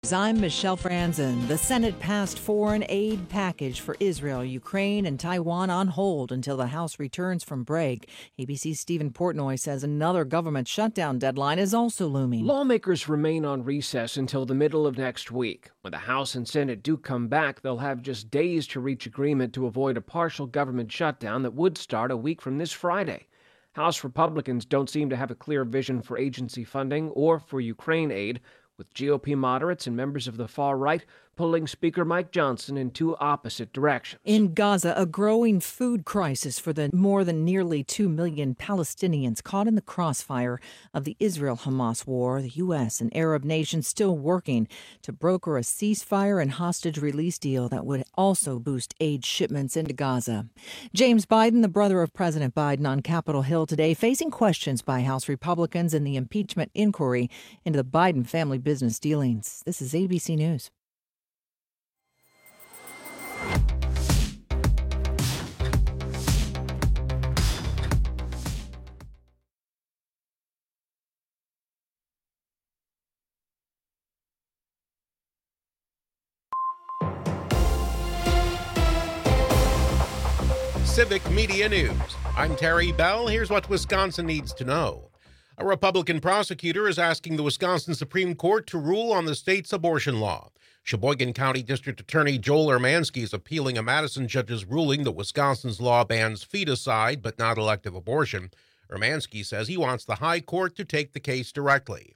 News. I'm Michelle Franzen. The Senate passed foreign aid package for Israel, Ukraine, and Taiwan on hold until the House returns from break. ABC's Stephen Portnoy says another government shutdown deadline is also looming. Lawmakers remain on recess until the middle of next week. When the House and Senate do come back, they'll have just days to reach agreement to avoid a partial government shutdown that would start a week from this Friday. House Republicans don't seem to have a clear vision for agency funding or for Ukraine aid, with GOP moderates and members of the far right pulling Speaker Mike Johnson in two opposite directions. In Gaza, a growing food crisis for the more than nearly 2 million Palestinians caught in the crossfire of the Israel-Hamas war. The U.S. and Arab nations still working to broker a ceasefire and hostage release deal that would also boost aid shipments into Gaza. James Biden, the brother of President Biden, on Capitol Hill today, facing questions by House Republicans in the impeachment inquiry into the Biden family business dealings. This is ABC News. Civic Media News. I'm Terry Bell. Here's what Wisconsin needs to know. A Republican prosecutor is asking the Wisconsin Supreme Court to rule on the state's abortion law. Sheboygan County District Attorney Joel Ermansky is appealing a Madison judge's ruling that Wisconsin's law bans feticide but not elective abortion. Ermansky says he wants the High Court to take the case directly.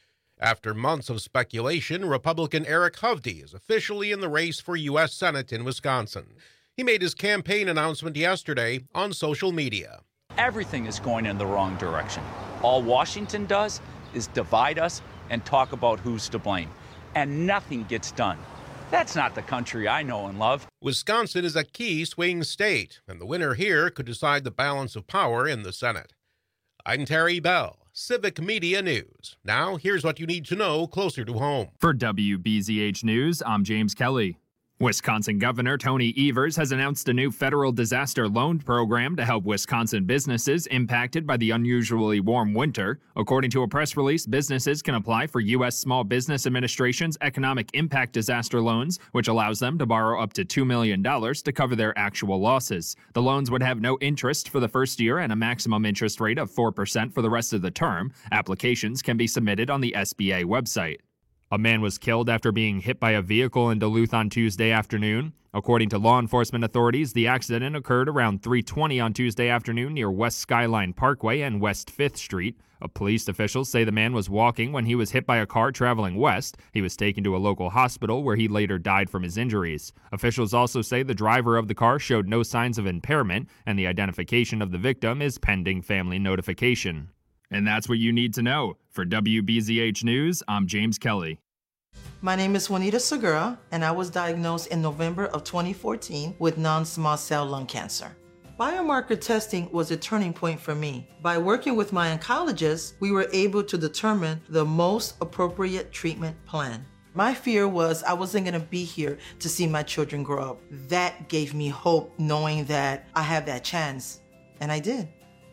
After months of speculation, Republican Eric Hovde is officially in the race for U.S. Senate in Wisconsin. He made his campaign announcement yesterday on social media. Everything is going in the wrong direction. All Washington does is divide us and talk about who's to blame. And nothing gets done. That's not the country I know and love. Wisconsin is a key swing state, and the winner here could decide the balance of power in the Senate. I'm Terry Bell, Civic Media News. Now, here's what you need to know closer to home. For WBZH News, I'm James Kelly. Wisconsin Governor Tony Evers has announced a new federal disaster loan program to help Wisconsin businesses impacted by the unusually warm winter. According to a press release, businesses can apply for U.S. Small Business Administration's Economic Impact Disaster Loans, which allows them to borrow up to $2 million to cover their actual losses. The loans would have no interest for the first year and a maximum interest rate of 4% for the rest of the term. Applications can be submitted on the SBA website. A man was killed after being hit by a vehicle in Duluth on Tuesday afternoon. According to law enforcement authorities, the accident occurred around 3:20 on Tuesday afternoon near West Skyline Parkway and West 5th Street. Police officials say the man was walking when he was hit by a car traveling west. He was taken to a local hospital where he later died from his injuries. Officials also say the driver of the car showed no signs of impairment, and the identification of the victim is pending family notification. And that's what you need to know. For WBZH News, I'm James Kelly. My name is Juanita Segura, and I was diagnosed in November of 2014 with non-small cell lung cancer. Biomarker testing was a turning point for me. By working with my oncologist, we were able to determine the most appropriate treatment plan. My fear was I wasn't going to be here to see my children grow up. That gave me hope, knowing that I have that chance, and I did.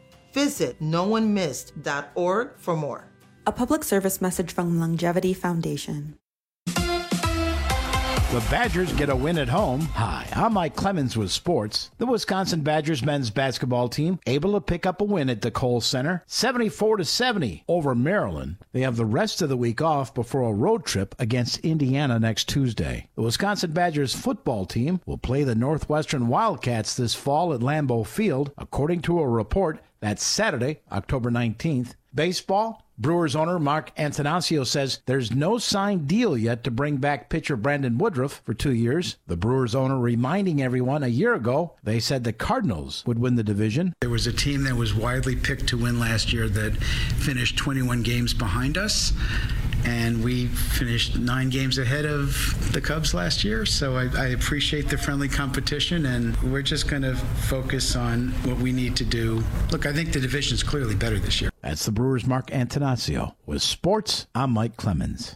Visit NoOneMissed.org for more. A public service message from Longevity Foundation. The Badgers get a win at home. Hi, I'm Mike Clemens with sports. The Wisconsin Badgers men's basketball team able to pick up a win at the Kohl Center, 74-70 over Maryland. They have the rest of the week off before a road trip against Indiana next Tuesday. The Wisconsin Badgers football team will play the Northwestern Wildcats this fall at Lambeau Field, according to a report. That's Saturday, October 19th. Baseball, Brewers owner Mark Antanasio says there's no signed deal yet to bring back pitcher Brandon Woodruff for 2 years. The Brewers owner reminding everyone a year ago they said the Cardinals would win the division. There was a team that was widely picked to win last year that finished 21 games behind us, and we finished 9 games ahead of the Cubs last year. So I appreciate the friendly competition, and we're just going to focus on what we need to do. Look, I think the division is clearly better this year. That's the Brewers' Mark Antanasio. With sports, I'm Mike Clemens.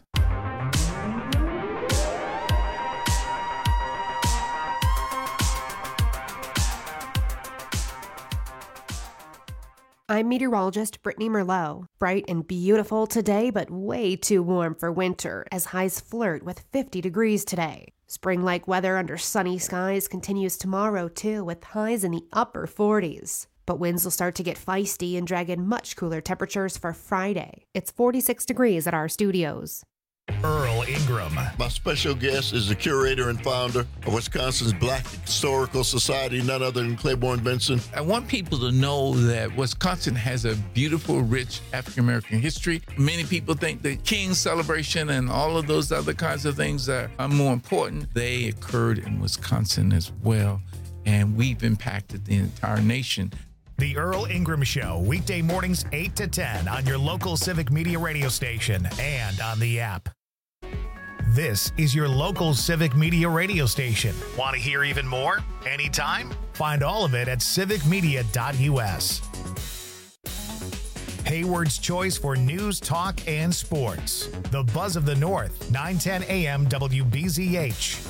I'm meteorologist Brittany Merlot. Bright and beautiful today, but way too warm for winter, as highs flirt with 50 degrees today. Spring-like weather under sunny skies continues tomorrow, too, with highs in the upper 40s. But winds will start to get feisty and drag in much cooler temperatures for Friday. It's 46 degrees at our studios. Earl Ingram. My special guest is the curator and founder of Wisconsin's Black Historical Society, none other than Claiborne Benson. I want people to know that Wisconsin has a beautiful, rich African-American history. Many people think the King celebration and all of those other kinds of things are more important. They occurred in Wisconsin as well, and we've impacted the entire nation. The Earl Ingram Show, weekday mornings 8 to 10 on your local Civic Media radio station and on the app. This is your local Civic Media radio station. Want to hear even more? Anytime? Find all of it at civicmedia.us. Hayward's choice for news, talk, and sports. The Buzz of the North, 910 AM WBZH.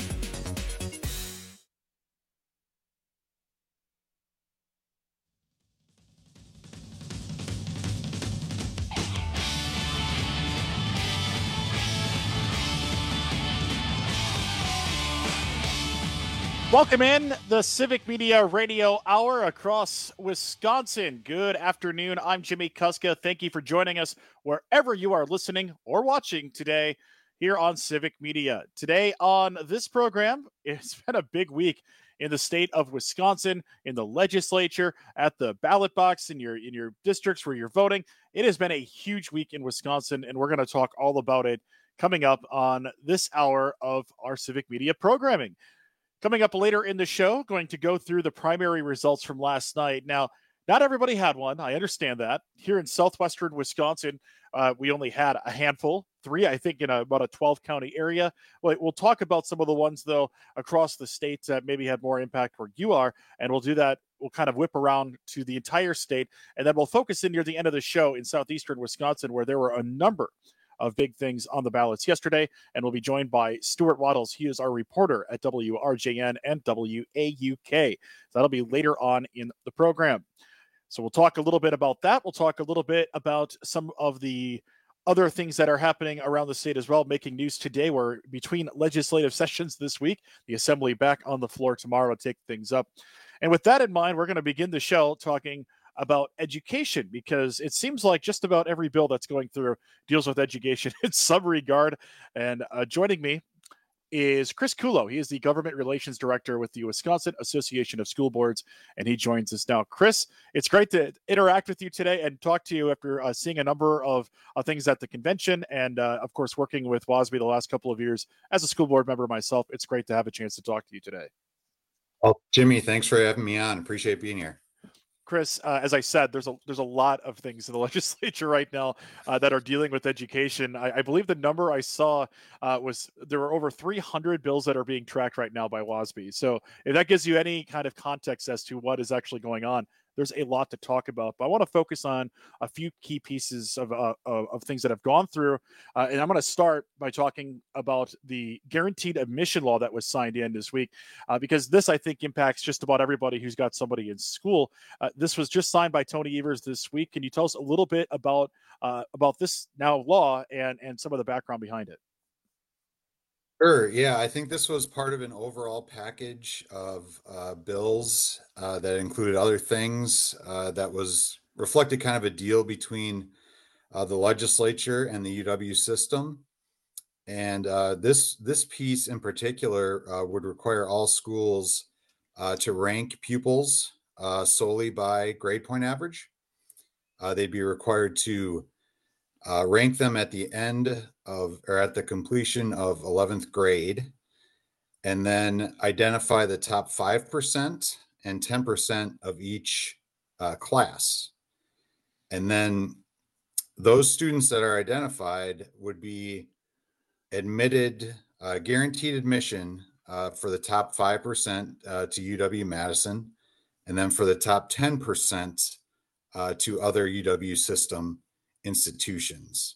Welcome in the Civic Media Radio Hour across Wisconsin. Good afternoon. I'm Jimmy Kuska. Thank you for joining us wherever you are listening or watching today here on Civic Media. Today on this program, it's been a big week in the state of Wisconsin, in the legislature, at the ballot box, in your districts where you're voting. It has been a huge week in Wisconsin, and we're going to talk all about it coming up on this hour of our Civic Media programming. Coming up later in the show, going to go through the primary results from last night. Now, not everybody had one. I understand that. Here in southwestern Wisconsin, we only had a handful, 3, I think, in about a 12-county area. We'll talk about some of the ones, though, across the state that maybe had more impact where you are, and we'll do that. We'll kind of whip around to the entire state, and then we'll focus in near the end of the show in southeastern Wisconsin, where there were a number of big things on the ballots yesterday, and we'll be joined by Stuart Waddles. He is our reporter at WRJN and WAUK. So that'll be later on in the program. So we'll talk a little bit about that. We'll talk a little bit about some of the other things that are happening around the state as well, making news today. We're between legislative sessions this week, the assembly back on the floor tomorrow to take things up. And with that in mind, we're going to begin the show talking about education, because it seems like just about every bill that's going through deals with education in some regard. And joining me is Chris Kulo. He is the Government Relations Director with the Wisconsin Association of School Boards, and he joins us now. Chris, it's great to interact with you today and talk to you after seeing a number of things at the convention and, of course, working with WASB the last couple of years as a school board member myself. It's great to have a chance to talk to you today. Oh, Jimmy, thanks for having me on. Appreciate being here. Chris, as I said, there's a lot of things in the legislature right now that are dealing with education. I believe the number I saw was there were over 300 bills that are being tracked right now by WASB. So if that gives you any kind of context as to what is actually going on, there's a lot to talk about. But I want to focus on a few key pieces of things that have gone through. And I'm going to start by talking about the guaranteed admission law that was signed in this week, because this, I think, impacts just about everybody who's got somebody in school. This was just signed by Tony Evers this week. Can you tell us a little bit about this now law and some of the background behind it? Sure. Yeah, I think this was part of an overall package of bills that included other things that was reflected kind of a deal between the legislature and the UW system. And this piece in particular would require all schools to rank pupils solely by grade point average. They'd be required to rank them at the end of, or at the completion of 11th grade, and then identify the top 5% and 10% of each class. And then those students that are identified would be admitted, guaranteed admission for the top 5% to UW-Madison, and then for the top 10% to other UW system institutions.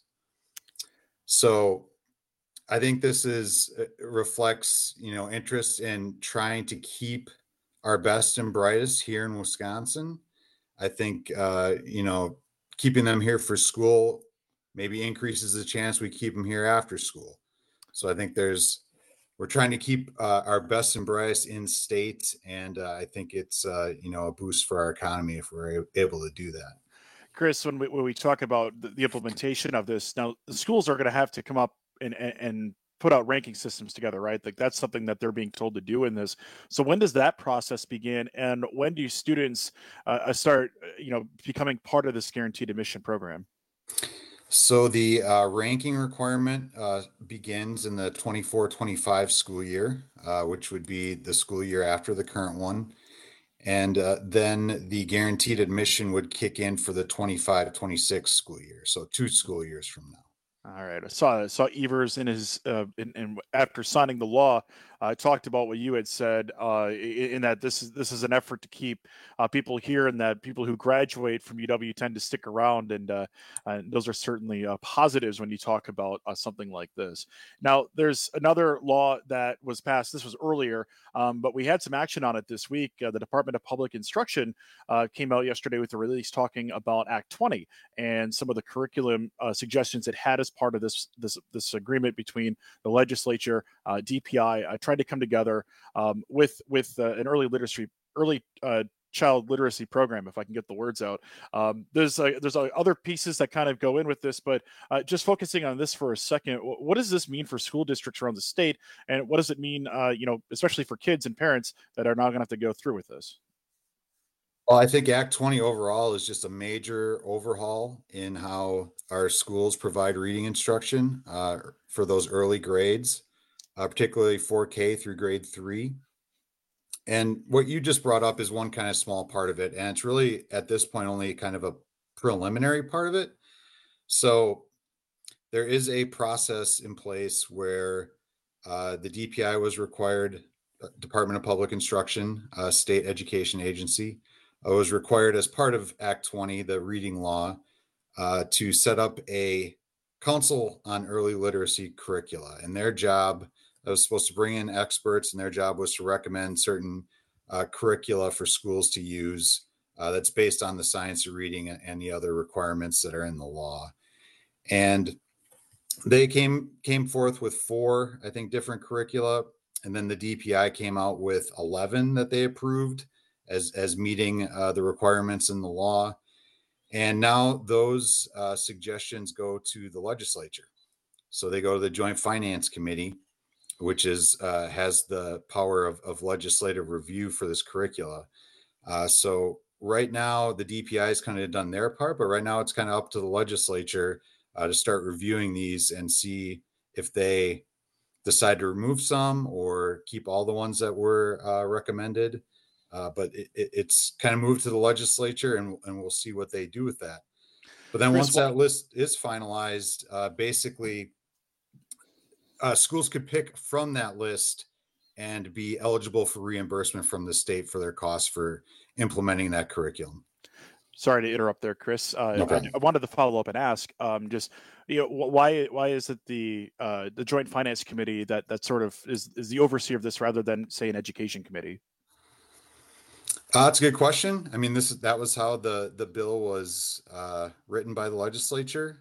So I think this reflects, interest in trying to keep our best and brightest here in Wisconsin. I think, keeping them here for school maybe increases the chance we keep them here after school. So I think we're trying to keep our best and brightest in state. And I think it's, a boost for our economy if we're able to do that. Chris, when we talk about the implementation of this, now the schools are going to have to come up and put out ranking systems together, right? Like that's something that they're being told to do in this. So when does that process begin, and when do students start, becoming part of this guaranteed admission program? So the ranking requirement begins in the 24-25 school year, which would be the school year after the current one. And then the guaranteed admission would kick in for the 25-26 school year. So 2 school years from now. All right. I saw Evers in his in after signing the law, talked about what you had said, in that this is an effort to keep people here, and that people who graduate from UW tend to stick around, and those are certainly positives when you talk about something like this. Now, there's another law that was passed. This was earlier, but we had some action on it this week. The Department of Public Instruction came out yesterday with a release talking about Act 20 and some of the curriculum suggestions it had as part of this agreement between the legislature, DPI, tried to come together with an early child literacy program, if I can get the words out. There's other pieces that kind of go in with this, but just focusing on this for a second, what does this mean for school districts around the state, and what does it mean, especially for kids and parents that are now going to have to go through with this? Well, I think Act 20 overall is just a major overhaul in how our schools provide reading instruction for those early grades, particularly 4K through grade 3. And what you just brought up is one kind of small part of it. And it's really, at this point, only kind of a preliminary part of it. So there is a process in place where the DPI was required, Department of Public Instruction, state education agency, was required as part of Act 20, the reading law, to set up a council on early literacy curricula. And their job was supposed to bring in experts, and their job was to recommend certain curricula for schools to use that's based on the science of reading and the other requirements that are in the law. And they came forth with 4, I think, different curricula. And then the DPI came out with 11 that they approved as meeting the requirements in the law. And now those suggestions go to the legislature. So they go to the Joint Finance Committee, which has the power of legislative review for this curricula. So right now the DPI has kind of done their part, but right now it's kind of up to the legislature to start reviewing these and see if they decide to remove some or keep all the ones that were recommended. But it's kind of moved to the legislature, and we'll see what they do with that. But then once that list is finalized, basically schools could pick from that list and be eligible for reimbursement from the state for their costs for implementing that curriculum. Sorry to interrupt there, Chris. Okay. I wanted to follow up and ask, why is it the Joint Finance Committee that sort of is the overseer of this rather than, say, an education committee? That's a good question. I mean, that was how the bill was written by the legislature.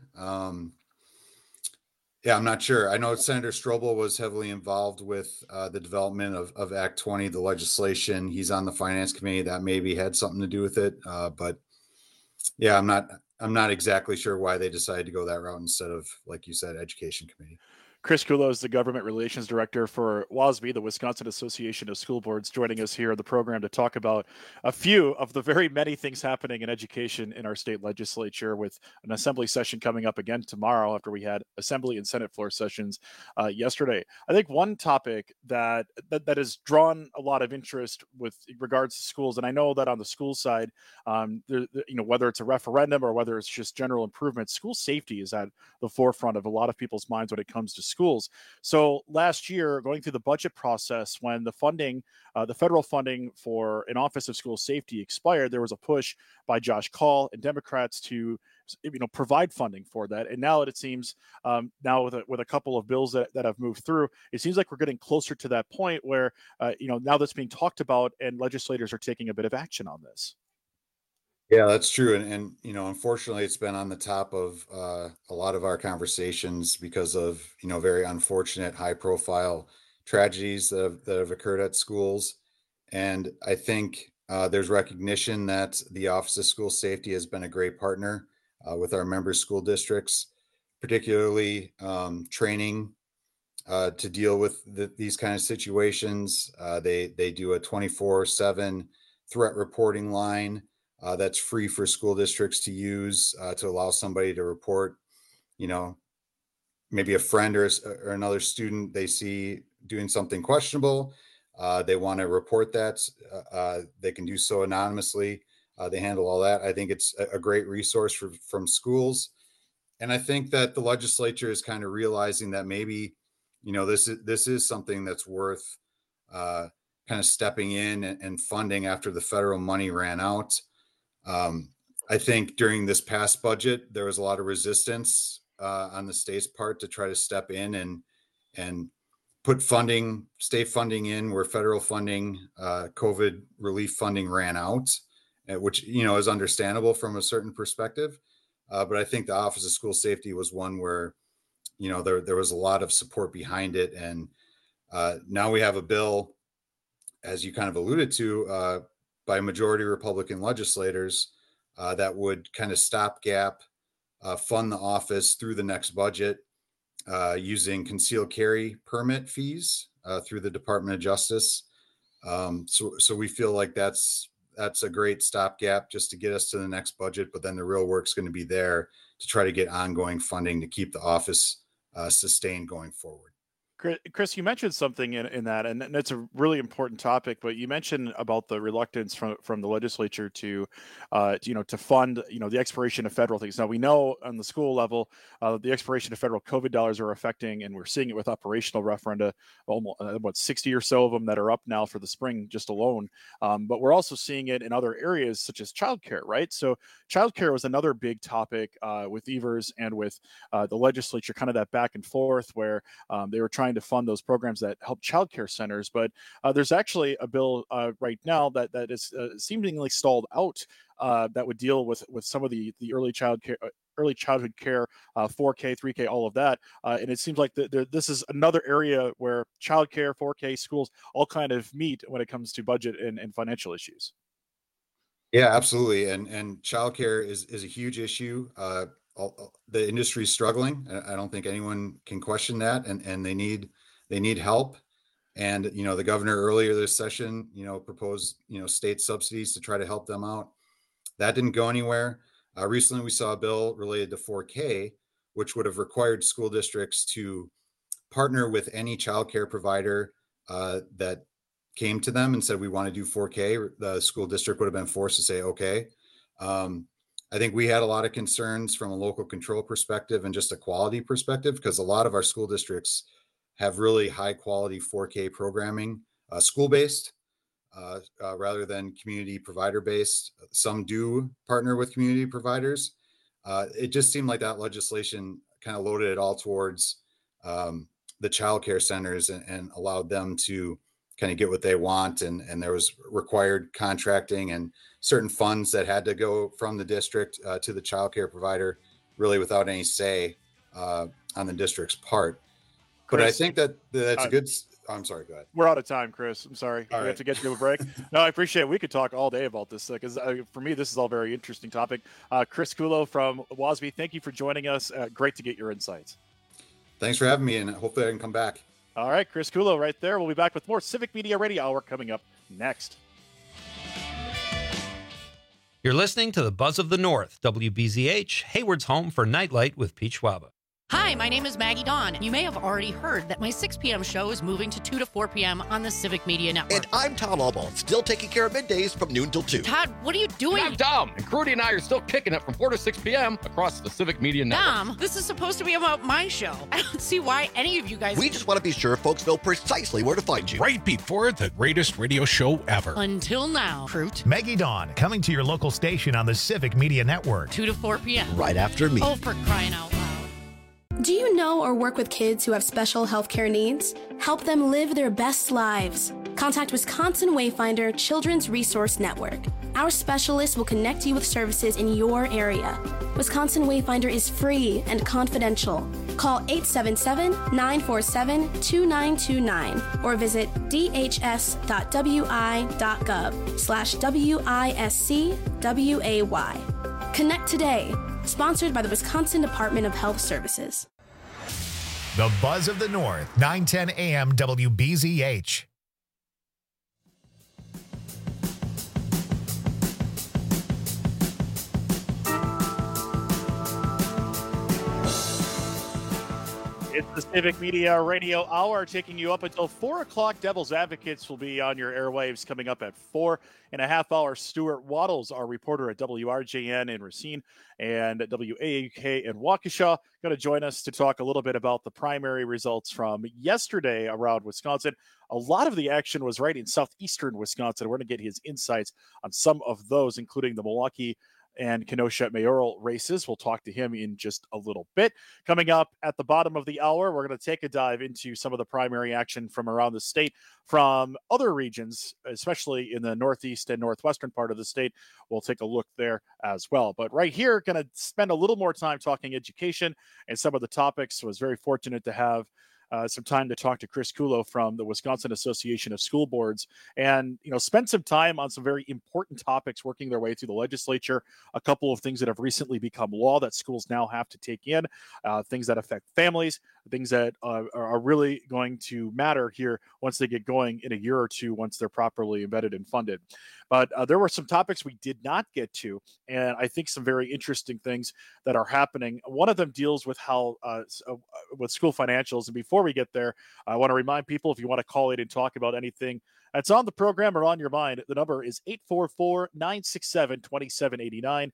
Yeah, I'm not sure. I know Senator Strobel was heavily involved with the development of Act 20, the legislation. He's on the Finance Committee. That maybe had something to do with it. But yeah, I'm not exactly sure why they decided to go that route instead of, like you said, Education Committee. Chris Kulo is the Government Relations Director for WASB, the Wisconsin Association of School Boards, joining us here on the program to talk about a few of the very many things happening in education in our state legislature, with an assembly session coming up again tomorrow after we had Assembly and Senate floor sessions yesterday. I think one topic that has drawn a lot of interest with regards to schools, and I know that on the school side, whether it's a referendum or whether it's just general improvements, school safety is at the forefront of a lot of people's minds when it comes to schools. So last year, going through the budget process, when the funding, the federal funding for an Office of School Safety expired, there was a push by Josh Kaul and Democrats to provide funding for that. And now it seems, now with a couple of bills that have moved through, it seems like we're getting closer to that point where, now that's being talked about and legislators are taking a bit of action on this. Yeah, that's true. And unfortunately, it's been on the top of a lot of our conversations because of, very unfortunate high profile tragedies that have occurred at schools. And I think there's recognition that the Office of School Safety has been a great partner with our member school districts, particularly training to deal with these kind of situations. They do a 24/7 threat reporting line that's free for school districts to use to allow somebody to report, maybe a friend or another student they see doing something questionable. They want to report that. They can do so anonymously. They handle all that. I think it's a great resource from schools. And I think that the legislature is kind of realizing that maybe, this is something that's worth kind of stepping in and funding after the federal money ran out. I think during this past budget, there was a lot of resistance on the state's part to try to step in and put state funding in where federal funding, COVID relief funding ran out, which, is understandable from a certain perspective. But I think the Office of School Safety was one where, there was a lot of support behind it. And now we have a bill, as you kind of alluded to, by majority Republican legislators that would kind of stopgap fund the office through the next budget using concealed carry permit fees through the Department of Justice. So we feel like that's a great stopgap just to get us to the next budget. But then the real work's going to be there to try to get ongoing funding to keep the office sustained going forward. Chris, you mentioned something in that, and it's a really important topic. But you mentioned about the reluctance from the legislature to fund, the expiration of federal things. Now we know on the school level, the expiration of federal COVID dollars are affecting, and we're seeing it with operational referenda. Almost 60 or so of them that are up now for the spring just alone. But we're also seeing it in other areas such as childcare, right? So childcare was another big topic with Evers and with the legislature, kind of that back and forth where they were trying to fund those programs that help childcare centers. But there's actually a bill right now that is seemingly stalled out that would deal with some of the early childhood care, 4K, 3K, all of that. And it seems like this is another area where childcare, 4K, schools all kind of meet when it comes to budget and financial issues. Yeah, absolutely. And childcare is a huge issue. The industry is struggling. I don't think anyone can question that, and they need help. And the governor earlier this session proposed state subsidies to try to help them out. That didn't go anywhere. Recently, we saw a bill related to 4K, which would have required school districts to partner with any childcare provider that came to them and said, we want to do 4K. The school district would have been forced to say, okay. I think we had a lot of concerns from a local control perspective and just a quality perspective, because a lot of our school districts have really high quality 4K programming, school-based rather than community provider-based. Some do partner with community providers. It just seemed like that legislation kind of loaded it all towards the childcare centers and allowed them to kind of get what they want. And there was required contracting and certain funds that had to go from the district to the childcare provider, really without any say on the district's part. Chris, but I think that's a good. I'm sorry, go ahead. We're out of time, Chris. I'm sorry. We have to get to a break. No, I appreciate it. We could talk all day about this because for me, this is all very interesting topic. Chris Kulo from WASB, thank you for joining us. Great to get your insights. Thanks for having me, and hopefully I can come back. All right, Chris Kulo right there. We'll be back with more Civic Media Radio Hour coming up next. You're listening to the Buzz of the North, WBZH, Hayward's home for Nightlight with Pete Schwaba. Hi, my name is Maggie Dawn. You may have already heard that my 6 p.m. show is moving to 2 to 4 p.m. on the Civic Media Network. And I'm Tom Albaugh, still taking care of middays from noon till 2. Todd, what are you doing? I'm Dom, and Crudy and I are still kicking it from 4 to 6 p.m. across the Civic Media Network. Dom, this is supposed to be about my show. I don't see why any of you guys... We just want to be sure folks know precisely where to find you. Right before the greatest radio show ever. Until now. Fruit. Maggie Dawn, coming to your local station on the Civic Media Network. 2 to 4 p.m. Right after me. Oh, for crying out loud. Do you know or work with kids who have special healthcare needs? Help them live their best lives. contact Wisconsin Wayfinder Children's Resource Network. Our specialists will connect you with services in your area. Wisconsin Wayfinder is free and confidential. Call 877-947-2929 or visit dhs.wi.gov/WISCWAY. Connect today. Sponsored by the Wisconsin Department of Health Services. The Buzz of the North, 910 AM WBZH. It's the Civic Media Radio Hour, taking you up until 4 o'clock. Devil's Advocates will be on your airwaves coming up at 4.5 hours. Stuart Waddles, our reporter at WRJN in Racine and WAUK in Waukesha, going to join us to talk a little bit about the primary results from yesterday around Wisconsin. A lot of the action was right in southeastern Wisconsin. We're going to get his insights on some of those, including the Milwaukee and Kenosha mayoral races. We'll talk to him in just a little bit. Coming up at the bottom of the hour, we're going to take a dive into some of the primary action from around the state, from other regions, especially in the northeast and northwestern part of the state. We'll take a look there as well. But right here, going to spend a little more time talking education and some of the topics. Was very fortunate to have some time to talk to Chris Kulo from the Wisconsin Association of School Boards, and spend some time on some very important topics working their way through the legislature. A couple of things that have recently become law that schools now have to take in, things that affect families, things that are really going to matter here once they get going in a year or two, once they're properly embedded and funded. But there were some topics we did not get to, and I think some very interesting things that are happening. One of them deals with how with school financials. And before we get there, I want to remind people, if you want to call in and talk about anything that's on the program or on your mind, the number is 844-967-2789,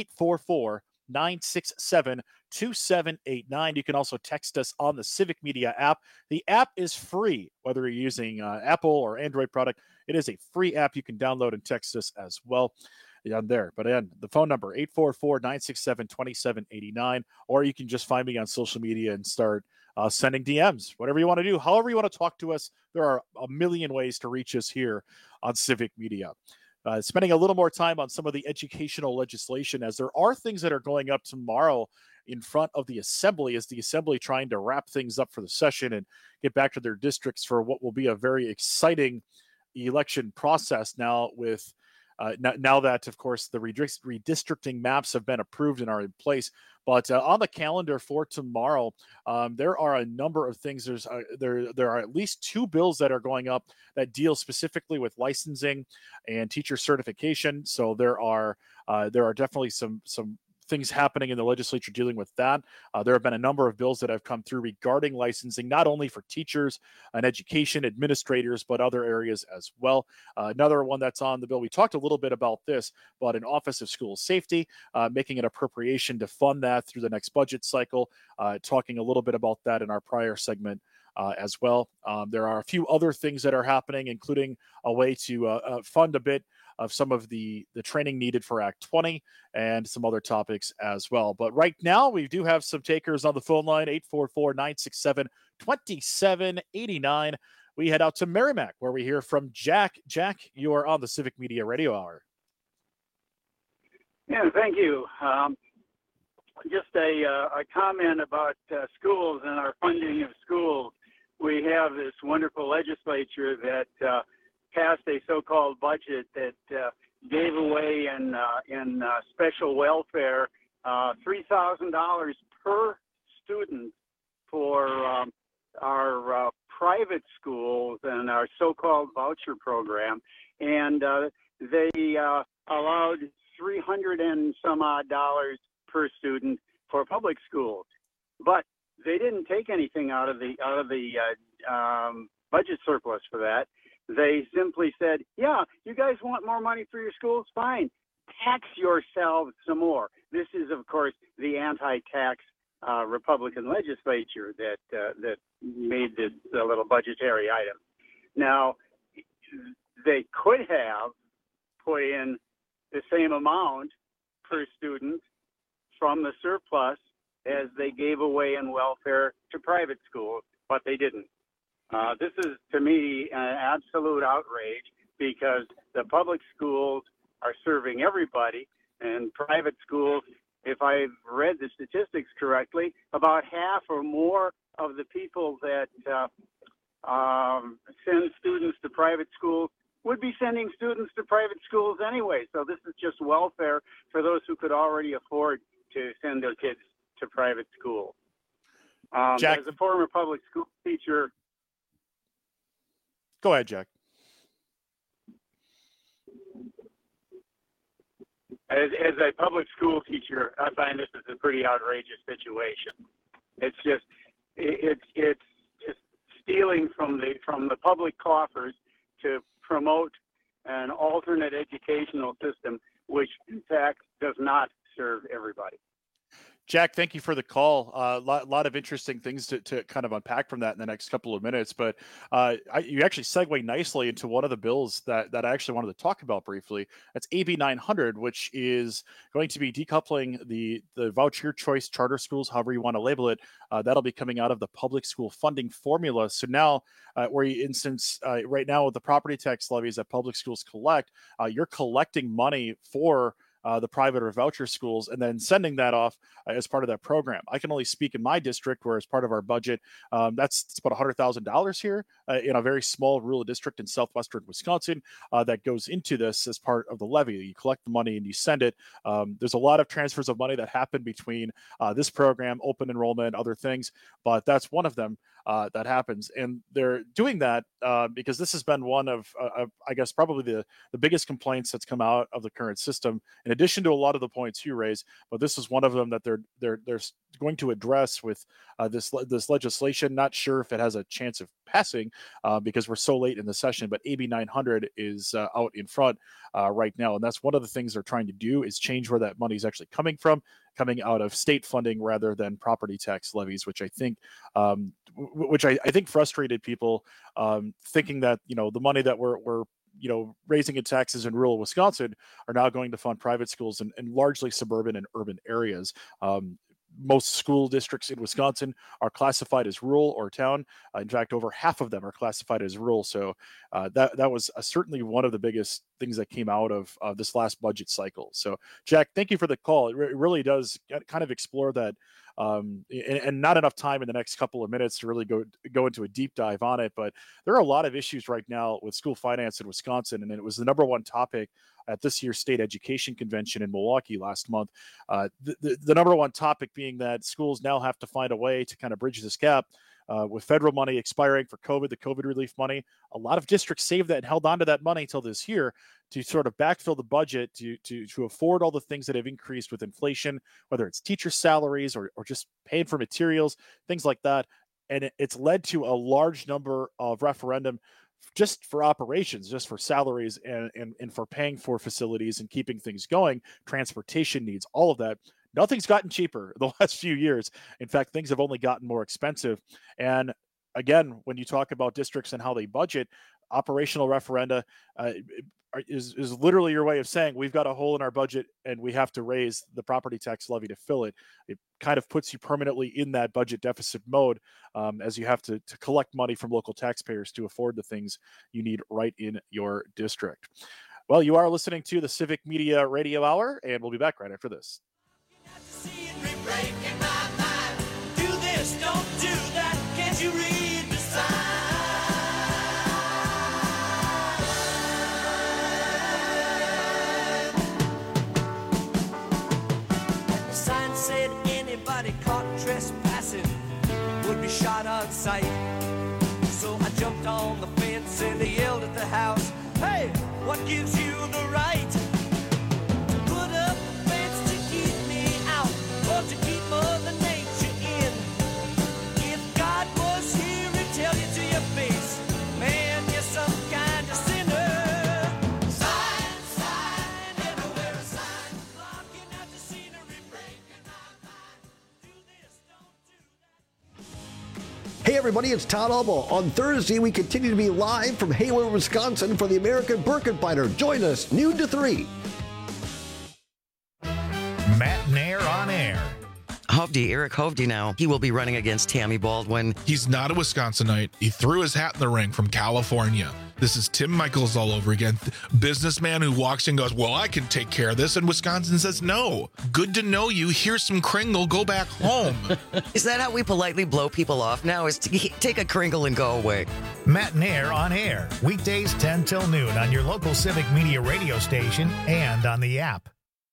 844-967-2789. You can also text us on the Civic Media app. The app is free, whether you're using Apple or Android product. It is a free app you can download and text us as well on there. But again, the phone number, 844-967-2789, or you can just find me on social media and start sending DMs, whatever you want to do, however you want to talk to us. There are a million ways to reach us here on Civic Media. Spending a little more time on some of the educational legislation, as there are things that are going up tomorrow in front of the Assembly, as the Assembly trying to wrap things up for the session and get back to their districts for what will be a very exciting election process now with now that, of course, the redistricting maps have been approved and are in place. But on the calendar for tomorrow, there are a number of things. There are at least 2 bills that are going up that deal specifically with licensing and teacher certification. So there are definitely some things happening in the legislature dealing with that. There have been a number of bills that have come through regarding licensing, not only for teachers and education administrators, but other areas as well. Another one that's on the bill, we talked a little bit about this, but an Office of School Safety, making an appropriation to fund that through the next budget cycle, talking a little bit about that in our prior segment as well. There are a few other things that are happening, including a way to fund a bit of some of the training needed for Act 20 and some other topics as well. But right now, we do have some takers on the phone line, 844-967-2789. We head out to Merrimack, where we hear from Jack. Jack, you are on the Civic Media Radio Hour. Yeah, thank you. Just a comment about schools and our funding of schools. We have this wonderful legislature that passed a so-called budget that gave away in special welfare $3,000 per student for our private schools and our so-called voucher program, and they allowed $300 and some odd per student for public schools, but they didn't take anything out of the budget surplus for that. They simply said, yeah, you guys want more money for your schools? Fine. Tax yourselves some more. This is, of course, the anti-tax Republican legislature that made the little budgetary item. Now, they could have put in the same amount per student from the surplus as they gave away in welfare to private schools, but they didn't. This is, to me, an absolute outrage because the public schools are serving everybody, and private schools, if I've read the statistics correctly, about half or more of the people that send students to private schools would be sending students to private schools anyway. So this is just welfare for those who could already afford to send their kids to private schools. Jack, as a former public school teacher. Go ahead, Jack. As a public school teacher, I find this is a pretty outrageous situation. It's just stealing from the public coffers to promote an alternate educational system, which in fact does not serve everybody. Jack, thank you for the call. A lot of interesting things to kind of unpack from that in the next couple of minutes. But you actually segue nicely into one of the bills that I actually wanted to talk about briefly. That's AB 900, which is going to be decoupling the voucher choice charter schools, however you want to label it. That'll be coming out of the public school funding formula. So now, right now with the property tax levies that public schools collect, you're collecting money for the private or voucher schools and then sending that off as part of that program. I can only speak in my district where as part of our budget, it's about $100,000 here in a very small rural district in southwestern Wisconsin that goes into this as part of the levy. You collect the money and you send it. There's a lot of transfers of money that happen between this program, open enrollment, other things, but that's one of them that happens. And they're doing that because this has been one of I guess, probably the biggest complaints that's come out of the current system, in addition to a lot of the points you raise. But this is one of them that they're going to address with this legislation. Not sure if it has a chance of passing because we're so late in the session, but AB 900 is out in front right now. And that's one of the things they're trying to do, is change where that money is actually coming from, coming out of state funding rather than property tax levies, which I think frustrated people, thinking that, the money that we're raising in taxes in rural Wisconsin are now going to fund private schools in largely suburban and urban areas. Most school districts in Wisconsin are classified as rural or town. In fact, over half of them are classified as rural. So that was certainly one of the biggest things that came out of this last budget cycle. So, Jack, thank you for the call. It really does kind of explore that. And not enough time in the next couple of minutes to really go into a deep dive on it. But there are a lot of issues right now with school finance in Wisconsin, and it was the number one topic at this year's state education convention in Milwaukee last month. The number one topic being that schools now have to find a way to kind of bridge this gap. With federal money expiring for COVID, the COVID relief money, a lot of districts saved that and held on to that money till this year to sort of backfill the budget to afford all the things that have increased with inflation, whether it's teacher salaries or just paying for materials, things like that. And it's led to a large number of referendum just for operations, just for salaries and for paying for facilities and keeping things going, transportation needs, all of that. Nothing's gotten cheaper the last few years. In fact, things have only gotten more expensive. And again, when you talk about districts and how they budget, operational referenda is literally your way of saying we've got a hole in our budget and we have to raise the property tax levy to fill it. It kind of puts you permanently in that budget deficit mode as you have to collect money from local taxpayers to afford the things you need right in your district. Well, you are listening to the Civic Media Radio Hour, and we'll be back right after this. Breaking my mind. Do this, don't do that. Can't you read the sign? The sign said anybody caught trespassing would be shot on sight. So I jumped on the fence and I yelled at the house, "Hey, what gives you the right to put up a fence to keep me out? Or to keep Mother Nature in? If God was here, he'd tell you to your face, man, you're some kind of sinner." Sign, sign, everywhere a sign, blocking out the scenery, breaking my mind. Do this, don't do that. Hey everybody, it's Todd Albo. On Thursday, we continue to be live from Hayward, Wisconsin for the American Birkenbinder. Join us noon to 3. Matt Nair on air. Eric Hovde now. He will be running against Tammy Baldwin. He's not a Wisconsinite. He threw his hat in the ring from California. This is Tim Michaels all over again. Businessman who walks in and goes, well, I can take care of this. And Wisconsin says, no. Good to know you. Here's some Kringle. Go back home. Is that how we politely blow people off now? Is to take a Kringle and go away? Matt and Air on air. Weekdays 10 till noon on your local Civic Media radio station and on the app.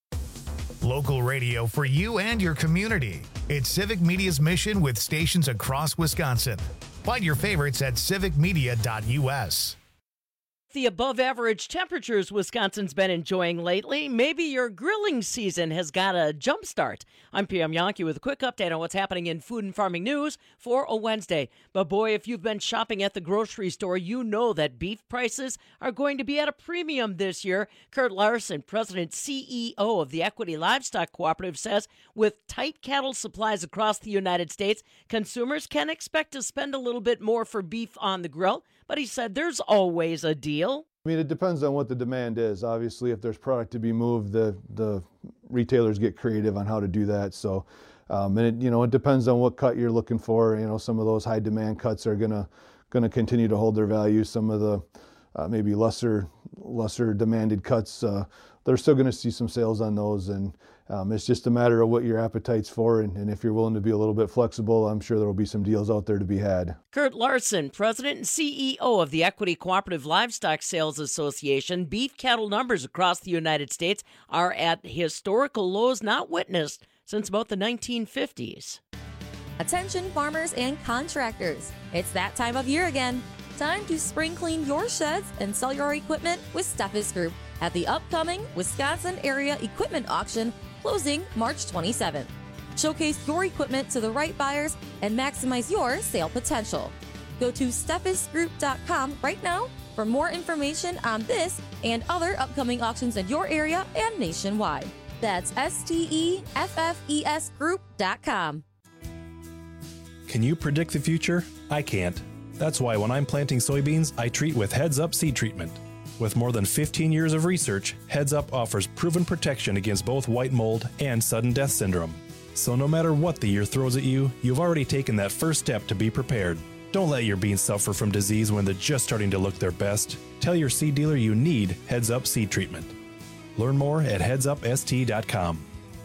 Local radio for you and your community. It's Civic Media's mission with stations across Wisconsin. Find your favorites at civicmedia.us. The above-average temperatures Wisconsin's been enjoying lately, maybe your grilling season has got a jump start. I'm PM Yankee with a quick update on what's happening in food and farming news for a Wednesday. But boy, if you've been shopping at the grocery store, you know that beef prices are going to be at a premium this year. Kurt Larson, President CEO of the Equity Livestock Cooperative, says with tight cattle supplies across the United States, consumers can expect to spend a little bit more for beef on the grill. But he said there's always a deal. I mean, it depends on what the demand is. Obviously, if there's product to be moved, the retailers get creative on how to do that. So, and it depends on what cut you're looking for. Some of those high demand cuts are gonna continue to hold their value. Some of the maybe lesser demanded cuts, they're still going to see some sales on those. And it's just a matter of what your appetite's for. And if you're willing to be a little bit flexible, I'm sure there will be some deals out there to be had. Kurt Larson, President and CEO of the Equity Cooperative Livestock Sales Association. Beef cattle numbers across the United States are at historical lows not witnessed since about the 1950s. Attention farmers and contractors. It's that time of year again. Time to spring clean your sheds and sell your equipment with Steffes Group at the upcoming Wisconsin Area Equipment Auction closing March 27th. Showcase your equipment to the right buyers and maximize your sale potential. Go to steffesgroup.com right now for more information on this and other upcoming auctions in your area and nationwide. That's STEFFES group.com. Can you predict the future? I can't. That's why when I'm planting soybeans, I treat with Heads Up seed treatment. With more than 15 years of research, Heads Up offers proven protection against both white mold and sudden death syndrome. So no matter what the year throws at you, you've already taken that first step to be prepared. Don't let your beans suffer from disease when they're just starting to look their best. Tell your seed dealer you need Heads Up seed treatment. Learn more at headsupst.com.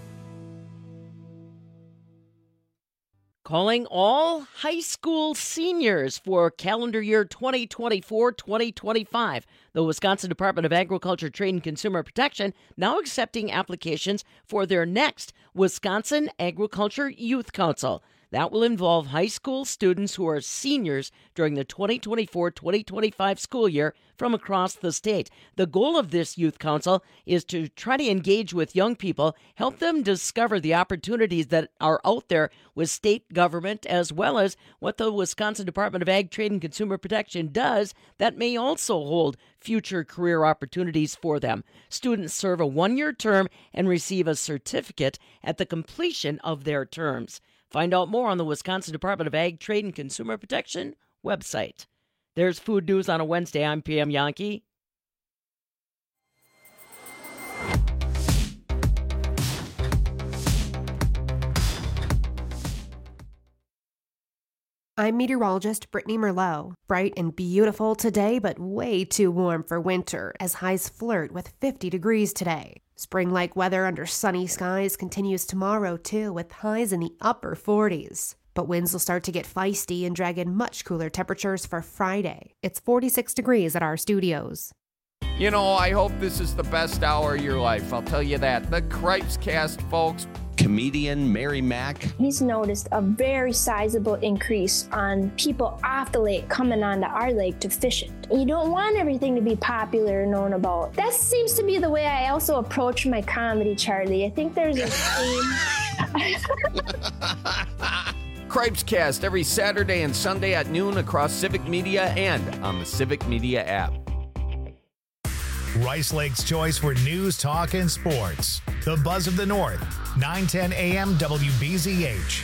Calling all high school seniors for calendar year 2024-2025. The Wisconsin Department of Agriculture, Trade, and Consumer Protection now accepting applications for their next Wisconsin Agriculture Youth Council. That will involve high school students who are seniors during the 2024-2025 school year from across the state. The goal of this youth council is to try to engage with young people, help them discover the opportunities that are out there with state government, as well as what the Wisconsin Department of Ag, Trade, and Consumer Protection does that may also hold future career opportunities for them. Students serve a one-year term and receive a certificate at the completion of their terms. Find out more on the Wisconsin Department of Ag, Trade, and Consumer Protection website. There's Food News on a Wednesday. I'm PM Yankee. I'm meteorologist Brittany Merlot. Bright and beautiful today, but way too warm for winter as highs flirt with 50 degrees today. Spring-like weather under sunny skies continues tomorrow, too, with highs in the upper 40s. But winds will start to get feisty and drag in much cooler temperatures for Friday. It's 46 degrees at our studios. You know, I hope this is the best hour of your life. I'll tell you that. The Cripes Cast, folks. Comedian Mary Mack. He's noticed a very sizable increase on people off the lake coming onto our lake to fish it. You don't want everything to be popular and known about. That seems to be the way I also approach my comedy, Charlie. I think there's a theme. Cripes Cast every Saturday and Sunday at noon across Civic Media and on the Civic Media app. Rice Lake's choice for news, talk, and sports. The Buzz of the North, 910 AM WBZH.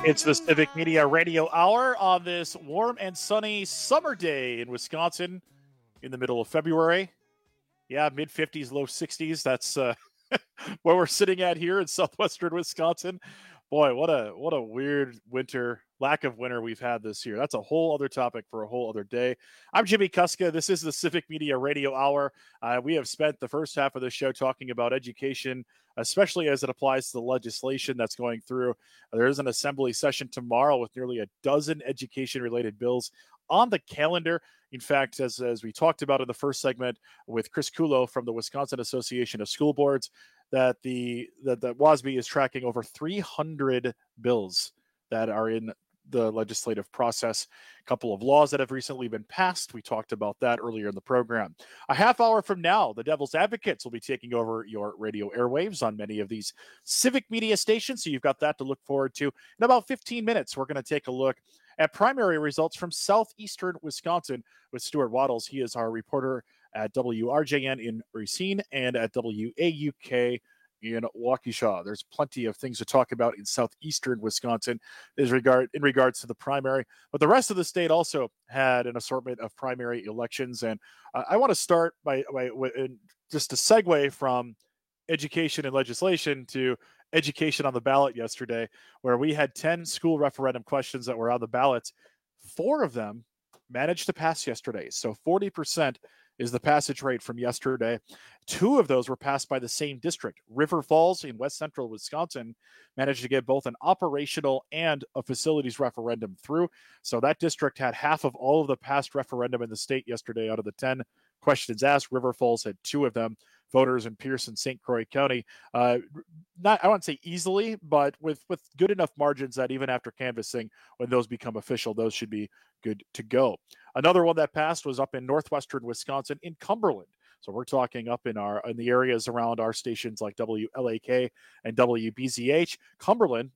It's the Civic Media Radio Hour on this warm and sunny summer day in Wisconsin in the middle of February. Yeah, mid-50s, low 60s. That's where we're sitting at here in southwestern Wisconsin. Boy, what a weird winter, lack of winter we've had this year. That's a whole other topic for a whole other day. I'm Jimmy Kuska. This is the Civic Media Radio Hour. We have spent the first half of the show talking about education, especially as it applies to the legislation that's going through. There is an assembly session tomorrow with nearly a dozen education-related bills on the calendar. In fact, as we talked about in the first segment with Chris Kulo from the Wisconsin Association of School Boards, that the WASB is tracking over 300 bills that are in the legislative process. A couple of laws that have recently been passed. We talked about that earlier in the program. A half hour from now, the Devil's Advocates will be taking over your radio airwaves on many of these civic media stations. So you've got that to look forward to. In about 15 minutes, we're going to take a look at primary results from southeastern Wisconsin with Stuart Waddles. He is our reporter at WRJN in Racine and at WAUK in Waukesha. There's plenty of things to talk about in southeastern Wisconsin in regards to the primary, but the rest of the state also had an assortment of primary elections. And I want to start by just a segue from education and legislation to education on the ballot yesterday, where we had 10 school referendum questions that were on the ballots. 4 of them managed to pass yesterday. So 40% is the passage rate from yesterday. 2 of those were passed by the same district. River Falls in west central Wisconsin managed to get both an operational and a facilities referendum through. So that district had half of all of the past referendum in the state yesterday out of the 10 questions asked. River Falls had 2 of them. Voters in Pierce and St. Croix County, not, I won't say easily, but with good enough margins that even after canvassing, when those become official, those should be good to go. Another one that passed was up in northwestern Wisconsin in Cumberland. So we're talking up in the areas around our stations like WLAK and WBZH. Cumberland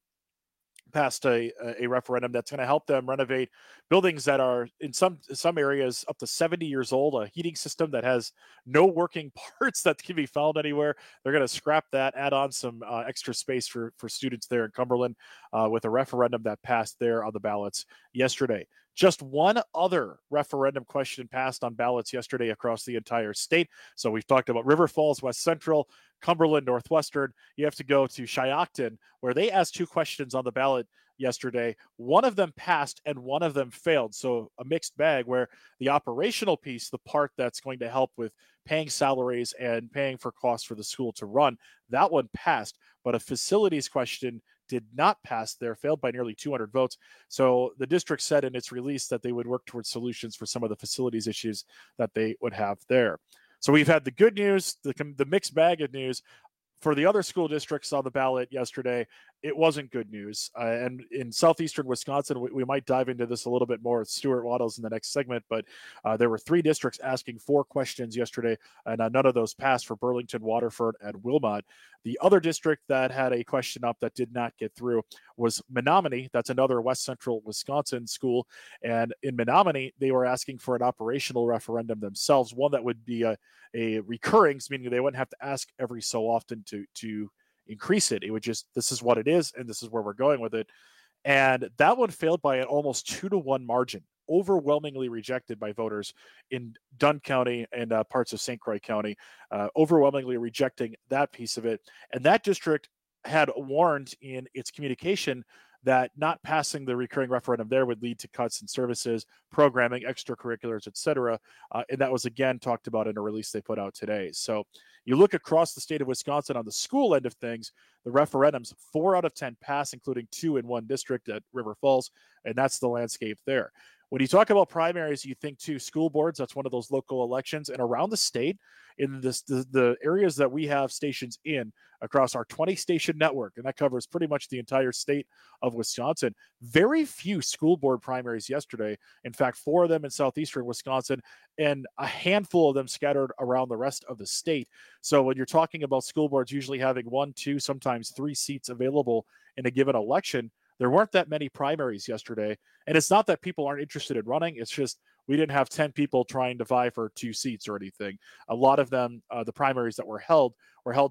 passed a referendum that's going to help them renovate buildings that are in some areas up to 70 years old, a heating system that has no working parts that can be found anywhere. They're going to scrap that, add on some extra space for students there in Cumberland with a referendum that passed there on the ballots yesterday. Just one other referendum question passed on ballots yesterday across the entire state. So we've talked about River Falls, West Central, Cumberland, Northwestern. You have to go to Shiocton, where they asked 2 questions on the ballot yesterday. One of them passed and one of them failed. So a mixed bag where the operational piece, the part that's going to help with paying salaries and paying for costs for the school to run, that one passed. But a facilities question did not pass there, failed by nearly 200 votes. So the district said in its release that they would work towards solutions for some of the facilities issues that they would have there. So we've had the good news, the mixed bag of news. For the other school districts on the ballot yesterday, it wasn't good news. And in southeastern Wisconsin, we might dive into this a little bit more with Stuart Waddles in the next segment, but there were 3 districts asking 4 questions yesterday, and none of those passed for Burlington, Waterford, and Wilmot. The other district that had a question up that did not get through was Menominee. That's another west central Wisconsin school. And in Menominee, they were asking for an operational referendum themselves, one that would be a recurring, meaning they wouldn't have to ask every so often to increase it. It would just, this is what it is, and this is where we're going with it. And that one failed by an almost 2-to-1 margin, overwhelmingly rejected by voters in Dunn County and parts of St. Croix County, overwhelmingly rejecting that piece of it. And that district had warned in its communication that not passing the recurring referendum there would lead to cuts in services, programming, extracurriculars, etc. And that was again talked about in a release they put out today. So you look across the state of Wisconsin on the school end of things, the referendums, 4 out of 10 pass, including 2 in one district at River Falls, and that's the landscape there. When you talk about primaries, you think to school boards, that's one of those local elections. And around the state, in the areas that we have stations in across our 20-station network, and that covers pretty much the entire state of Wisconsin, very few school board primaries yesterday. In fact, 4 of them in southeastern Wisconsin and a handful of them scattered around the rest of the state. So when you're talking about school boards usually having 1, 2, sometimes 3 seats available in a given election, there weren't that many primaries yesterday. And it's not that people aren't interested in running. It's just we didn't have 10 people trying to vie for 2 seats or anything. A lot of them, the primaries that were held to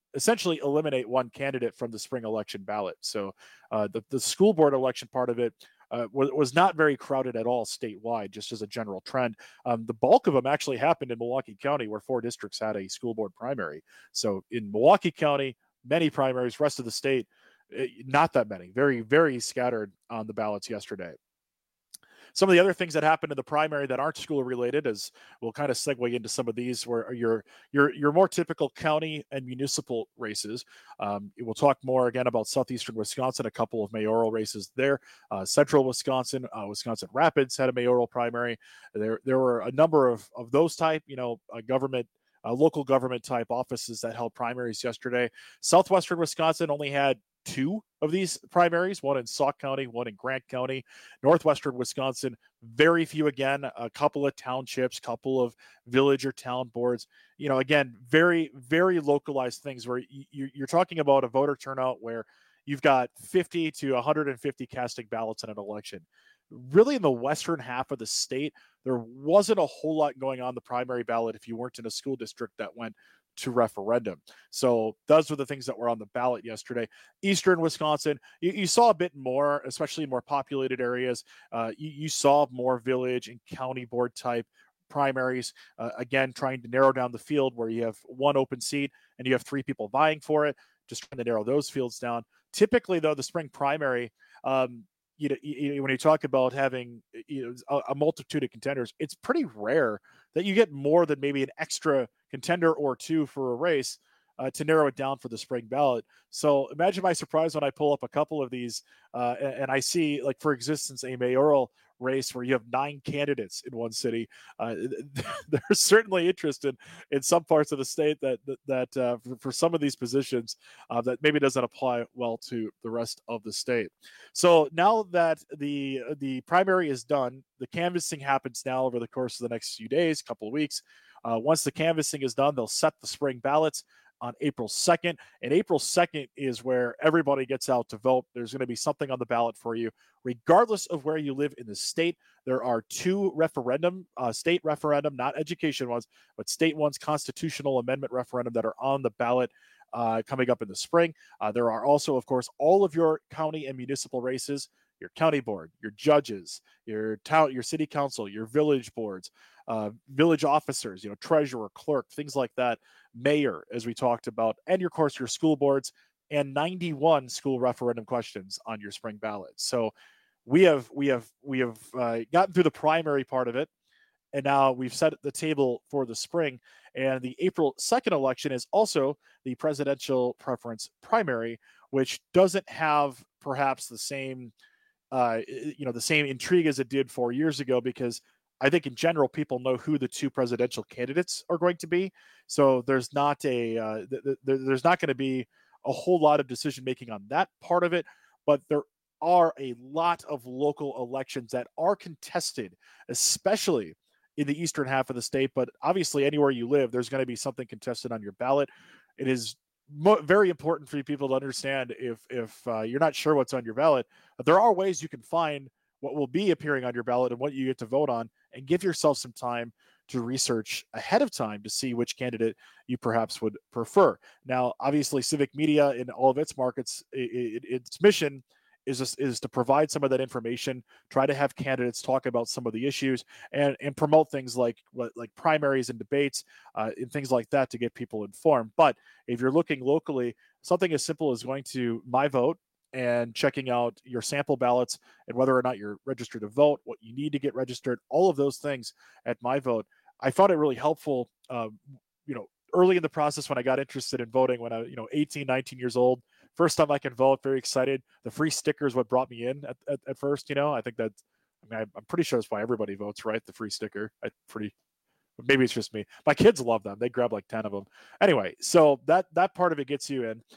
essentially eliminate one candidate from the spring election ballot. So the school board election part of it was not very crowded at all statewide, just as a general trend. The bulk of them actually happened in Milwaukee County, where 4 districts had a school board primary. So in Milwaukee County, many primaries, rest of the state, not that many, very, very scattered on the ballots yesterday. Some of the other things that happened in the primary that aren't school related, as we'll kind of segue into some of these, were your more typical county and municipal races. We'll talk more again about southeastern Wisconsin, a couple of mayoral races there. Central Wisconsin, Wisconsin Rapids had a mayoral primary. There were a number of those type, local government type offices that held primaries yesterday. Southwestern Wisconsin only had 2 of these primaries, one in Sauk County, one in Grant County. Northwestern Wisconsin, very few again, a couple of townships, couple of village or town boards. Again, very, very localized things where you're talking about a voter turnout where you've got 50 to 150 casting ballots in an election. Really, in the western half of the state, there wasn't a whole lot going on the primary ballot if you weren't in a school district that went to referendum. So those were the things that were on the ballot yesterday. Eastern Wisconsin, you saw a bit more, especially in more populated areas. You saw more village and county board type primaries, again, trying to narrow down the field where you have one open seat and you have 3 people vying for it, just trying to narrow those fields down. Typically, though, the spring primary, when you talk about having a multitude of contenders, it's pretty rare that you get more than maybe an extra contender or 2 for a race to narrow it down for the spring ballot. So imagine my surprise when I pull up a couple of these and I see, like, for existence, a mayoral race where you have 9 candidates in one city. There's certainly interest in some parts of the state that for some of these positions that maybe doesn't apply well to the rest of the state. So now that the primary is done, the canvassing happens now over the course of the next few days, couple of weeks. Once the canvassing is done, they'll set the spring ballots on April 2nd. And April 2nd is where everybody gets out to vote. There's going to be something on the ballot for you, regardless of where you live in the state. There are 2 state referendum, not education ones, but state ones, constitutional amendment referendum that are on the ballot coming up in the spring. There are also, of course, all of your county and municipal races, your county board, your judges, your city council, your village boards, village officers, treasurer, clerk, things like that, mayor, as we talked about, and of course your school boards, and 91 school referendum questions on your spring ballot. So we have gotten through the primary part of it, and now we've set the table for the spring. And the April 2nd election is also the presidential preference primary, which doesn't have perhaps the same the same intrigue as it did 4 years ago, because I think in general people know who the 2 presidential candidates are going to be. So there's not there's not going to be a whole lot of decision making on that part of it, but there are a lot of local elections that are contested, especially in the eastern half of the state. But obviously, anywhere you live, there's going to be something contested on your ballot. It is very important for you people to understand if you're not sure what's on your ballot, there are ways you can find what will be appearing on your ballot and what you get to vote on, and give yourself some time to research ahead of time to see which candidate you perhaps would prefer. Now, obviously, Civic Media in all of its markets, its mission is to provide some of that information, try to have candidates talk about some of the issues, and promote things like primaries and debates and things like that to get people informed. But if you're looking locally, something as simple as going to My Vote and checking out your sample ballots and whether or not you're registered to vote, what you need to get registered, all of those things at My Vote. I found it really helpful, early in the process when I got interested in voting when I, 18, 19 years old. First time I can vote, very excited. The free sticker is what brought me in at first. I think that, I'm pretty sure that's why everybody votes, right? The free sticker. Maybe it's just me. My kids love them. They grab like 10 of them. Anyway, so that part of it gets you in.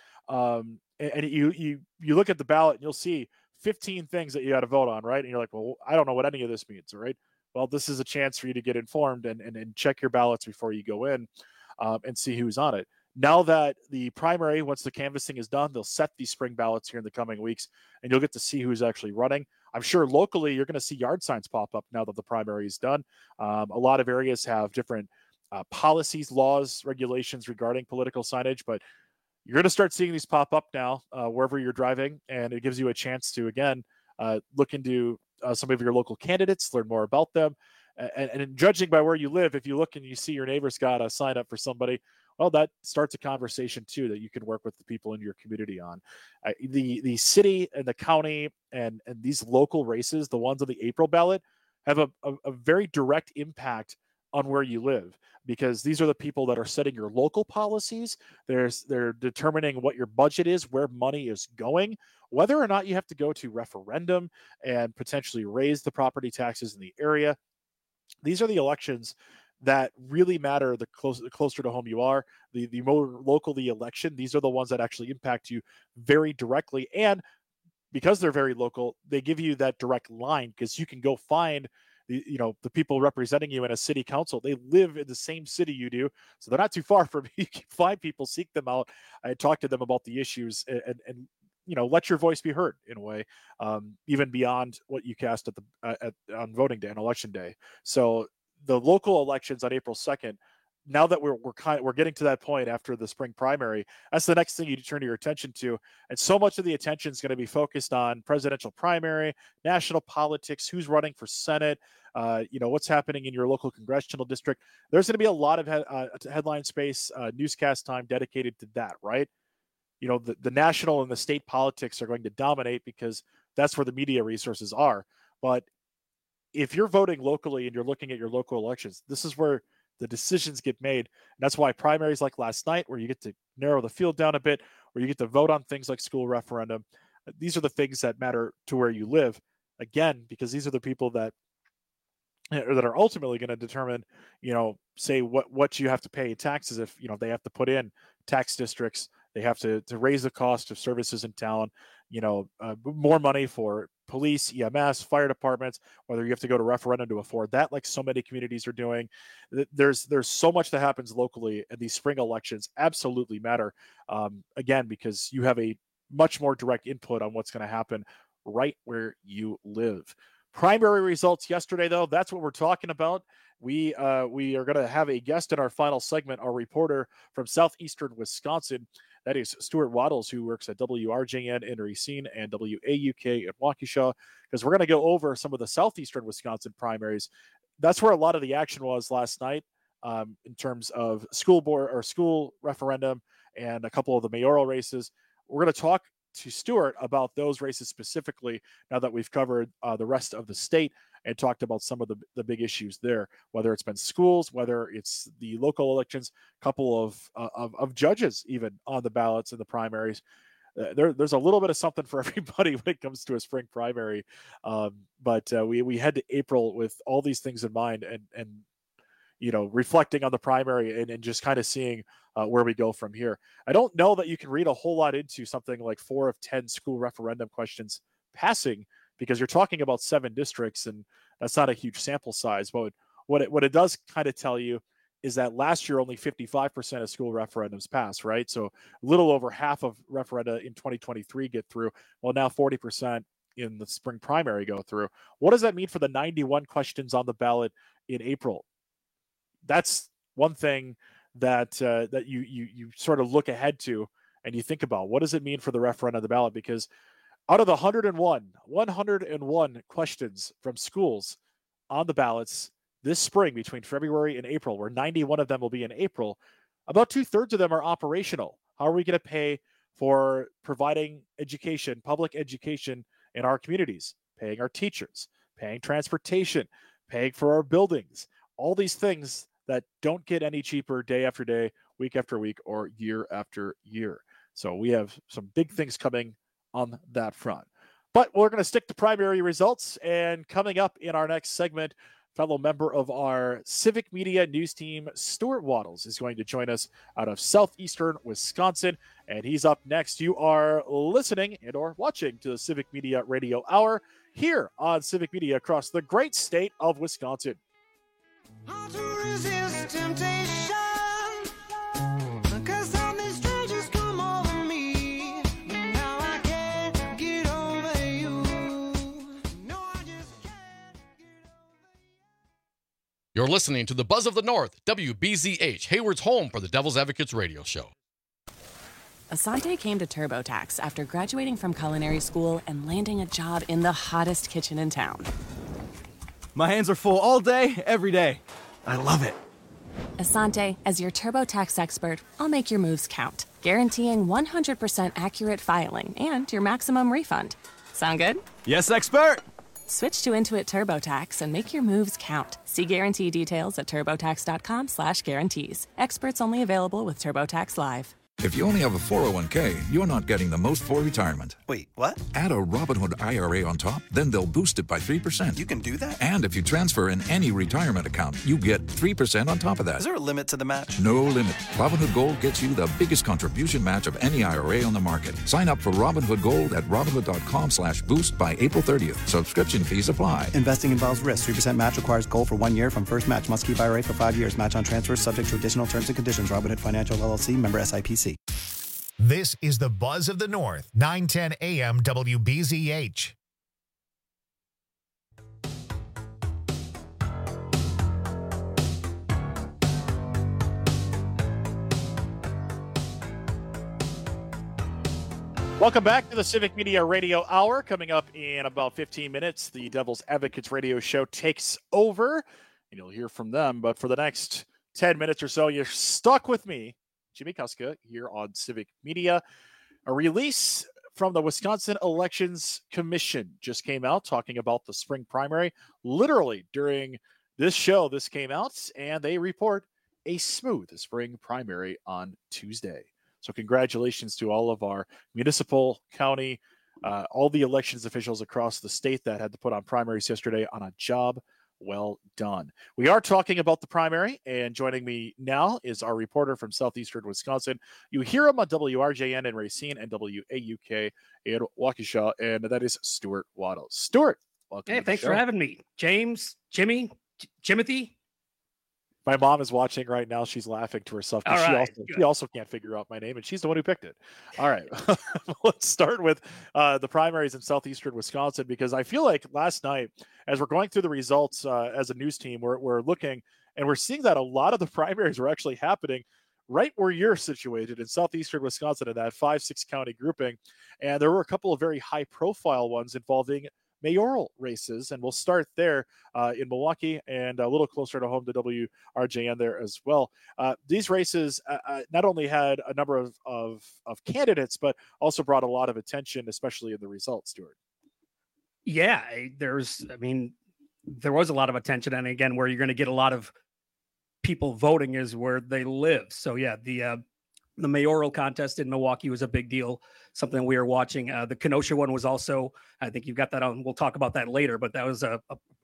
And you look at the ballot and you'll see 15 things that you got to vote on, right? And you're like, well, I don't know what any of this means, right? Well, this is a chance for you to get informed and check your ballots before you go in and see who's on it. Now that the primary, once the canvassing is done, they'll set these spring ballots here in the coming weeks, and you'll get to see who's actually running. I'm sure locally you're going to see yard signs pop up now that the primary is done. A lot of areas have different policies, laws, regulations regarding political signage, but You're going to start seeing these pop up now wherever you're driving, and it gives you a chance to, again, look into some of your local candidates, learn more about them. And judging by where you live, if you look and you see your neighbor's got a sign up for somebody, well, that starts a conversation too that you can work with the people in your community on. The city and the county and these local races, the ones on the April ballot, have a very direct impact on where you live, because these are the people that are setting your local policies. They're determining what your budget is, where money is going, whether or not you have to go to referendum and potentially raise the property taxes in the area. These are the elections that really matter the closer to home you are, the more local the election. These are the ones that actually impact you very directly. And because they're very local, they give you that direct line, because you can go find the people representing you in a city council. They live in the same city you do, so they're not too far from you. You can find people, seek them out, and talk to them about the issues, and let your voice be heard in a way, even beyond what you cast on voting day, on election day. So the local elections on April 2nd, now that we're getting to that point after the spring primary, that's the next thing you turn your attention to. And so much of the attention is going to be focused on presidential primary, national politics, who's running for Senate, what's happening in your local congressional district. There's going to be a lot of headline space, newscast time dedicated to that, right? The national and the state politics are going to dominate because that's where the media resources are. But if you're voting locally and you're looking at your local elections, this is where the decisions get made. And that's why primaries like last night, where you get to narrow the field down a bit, where you get to vote on things like school referendum, these are the things that matter to where you live. Again, because these are the people that are ultimately going to determine, say what you have to pay in taxes. If, they have to put in tax districts, they have to raise the cost of services in town, more money for police, EMS, fire departments, whether you have to go to referendum to afford that, like so many communities are doing. There's so much that happens locally, and these spring elections absolutely matter. Again, because you have a much more direct input on what's going to happen right where you live. Primary results yesterday, though, that's what we're talking about. We are going to have a guest in our final segment, our reporter from southeastern Wisconsin. That is Stuart Waddles, who works at WRJN in Racine and WAUK in Waukesha, because we're going to go over some of the southeastern Wisconsin primaries. That's where a lot of the action was last night, in terms of school board or school referendum and a couple of the mayoral races. We're going to talk to Stuart about those races specifically now that we've covered the rest of the state and talked about some of the big issues there, whether it's been schools, whether it's the local elections, a couple of judges even on the ballots in the primaries. There's a little bit of something for everybody when it comes to a spring primary. But we head to April with all these things in mind and reflecting on the primary and just kind of seeing where we go from here. I don't know that you can read a whole lot into something like 4 of 10 school referendum questions passing, because you're talking about 7 districts, and that's not a huge sample size. But what it does kind of tell you is that last year only 55% of school referendums passed, right? So a little over half of referenda in 2023 get through. Well, now 40% in the spring primary go through. What does that mean for the 91 questions on the ballot in April? That's one thing that you sort of look ahead to and you think about. What does it mean for the referendum on the ballot? Because out of the 101 questions from schools on the ballots this spring between February and April, where 91 of them will be in April, about 2/3 of them are operational. How are we going to pay for providing education, public education in our communities, paying our teachers, paying transportation, paying for our buildings, all these things that don't get any cheaper day after day, week after week, or year after year. So we have some big things coming on that front. But we're going to stick to primary results. And coming up in our next segment, fellow member of our Civic Media News team, Stuart Waddles, is going to join us out of southeastern Wisconsin. And he's up next. You are listening and or watching to the Civic Media Radio Hour here on Civic Media across the great state of Wisconsin. How to resist temptation, 'cause all these strangers come over me. Now I can't get over you. No, I just can't. You're listening to the Buzz of the North, WBZH, Hayward's home for the Devil's Advocates radio show. Asante came to TurboTax after graduating from culinary school and landing a job in the hottest kitchen in town. My hands are full all day, every day. I love it. Asante, as your TurboTax expert, I'll make your moves count, guaranteeing 100% accurate filing and your maximum refund. Sound good? Yes, expert! Switch to Intuit TurboTax and make your moves count. See guarantee details at turbotax.com/guarantees. Experts only available with TurboTax Live. If you only have a 401k, you're not getting the most for retirement. Wait, what? Add a Robinhood IRA on top, then they'll boost it by 3%. You can do that? And if you transfer in any retirement account, you get 3% on top of that. Is there a limit to the match? No limit. Robinhood Gold gets you the biggest contribution match of any IRA on the market. Sign up for Robinhood Gold at Robinhood.com/boost by April 30th. Subscription fees apply. Investing involves risk. 3% match requires gold for 1 year from first match. Must keep IRA for 5 years. Match on transfers subject to additional terms and conditions. Robinhood Financial LLC, member SIPC. This is the Buzz of the North, 910 AM WBZH. Welcome back to the Civic Media Radio Hour. Coming up in about 15 minutes, the Devil's Advocates radio show takes over, and you'll hear from them. But for the next 10 minutes or so, you're stuck with me, Jimmy Kuska, here on Civic Media. A release from the Wisconsin Elections Commission just came out talking about the spring primary. Literally during this show, this came out, and they report a smooth spring primary on Tuesday. So congratulations to all of our municipal, county, all the elections officials across the state that had to put on primaries yesterday on a job well done. We are talking about the primary, and joining me now is our reporter from southeastern Wisconsin. You hear him on WRJN in Racine and WAUK in Waukesha, and that is Stuart Waddle. Stuart, welcome. Hey, thanks for having me. James, Jimmy, Jimothy. My mom is watching right now. She's laughing to herself. She also can't figure out my name, and she's the one who picked it. All right. Let's start with the primaries in southeastern Wisconsin, because I feel like last night, as we're going through the results as a news team, we're looking and we're seeing that a lot of the primaries were actually happening right where you're situated in southeastern Wisconsin in that 5-6 county grouping. And there were a couple of very high profile ones involving mayoral races, and we'll start there in Milwaukee and a little closer to home to WRJN there as well. These races not only had a number of candidates, but also brought a lot of attention, especially in the results, Stuart. Yeah, there was a lot of attention, and again, where you're going to get a lot of people voting is where they live. So yeah, the mayoral contest in Milwaukee was a big deal, something we were watching. The Kenosha one was also, I think you've got that on, we'll talk about that later, but that was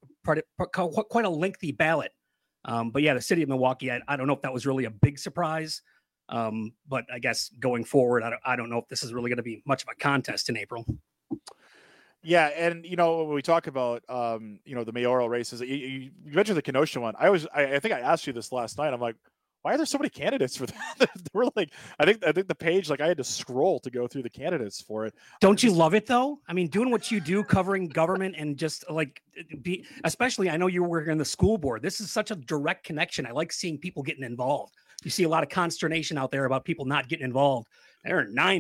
quite a lengthy ballot. But yeah, the city of Milwaukee, I don't know if that was really a big surprise, but I guess going forward, I don't know if this is really going to be much of a contest in April. Yeah, and when we talk about the mayoral races, you mentioned the Kenosha one. I think I asked you this last night. I'm like, why are there so many candidates for that? There were like, I think the page, like I had to scroll to go through the candidates for it. Don't you love it though? I mean, doing what you do, covering government and just like especially, I know you were working in the school board. This is such a direct connection. I like seeing people getting involved. You see a lot of consternation out there about people not getting involved. There are 9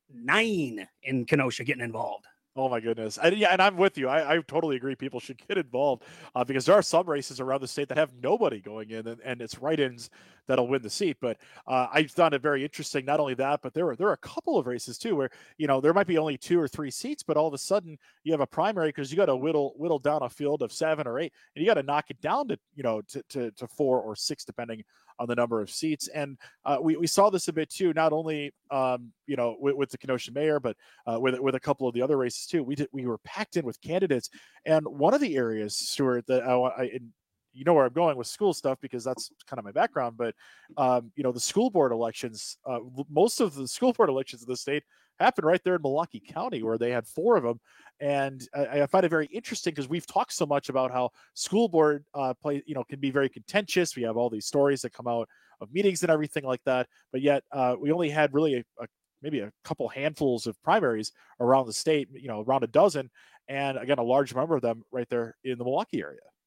in Kenosha getting involved. Oh my goodness. And I'm with you. I totally agree. People should get involved because there are some races around the state that have nobody going in, and it's write-ins that'll win the seat. But I found it very interesting. Not only that, but there are a couple of races too where there might be only 2 or 3 seats, but all of a sudden you have a primary because you got to whittle down a field of 7 or 8, and you got to knock it down to 4 or 6 depending on the number of seats. And we saw this a bit too, not only with the Kenosha mayor, but with a couple of the other races too. We were packed in with candidates, and one of the areas, Stuart, that you know where I'm going with school stuff because that's kind of my background. But the school board elections, most of the school board elections in the state happened right there in Milwaukee County, where they had 4 of them. And I find it very interesting because we've talked so much about how school board can be very contentious. We have all these stories that come out of meetings and everything like that. But yet we only had really maybe a couple handfuls of primaries around the state, around a dozen. And again, a large number of them right there in the Milwaukee area.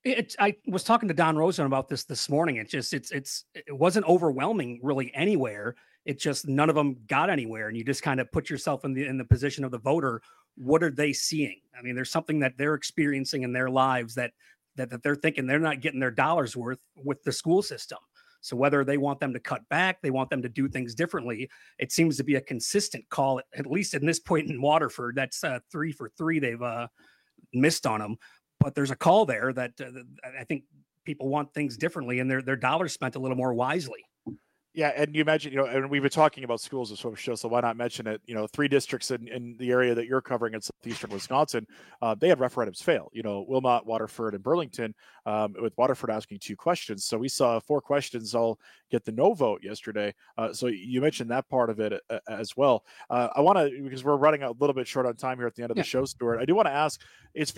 I was talking to Don Rosen about this morning. It wasn't overwhelming really anywhere. It just none of them got anywhere, and you just kind of put yourself in the position of the voter. What are they seeing? I mean, there's something that they're experiencing in their lives that they're thinking they're not getting their dollars worth with the school system. So whether they want them to cut back, they want them to do things differently, it seems to be a consistent call, at least at this point in Waterford. That's 3 for 3 they've missed on them. But there's a call there that I think people want things differently, and their dollars spent a little more wisely. Yeah, and you mentioned, and we've been talking about schools this show, so why not mention it? 3 districts in the area that you're covering in southeastern Wisconsin, they had referendums fail. Wilmot, Waterford, and Burlington, with Waterford asking 2 questions. So we saw 4 questions all get the no vote yesterday. So you mentioned that part of it as well. I want to, because we're running a little bit short on time here at the end of the show, Stuart, I do want to ask, it's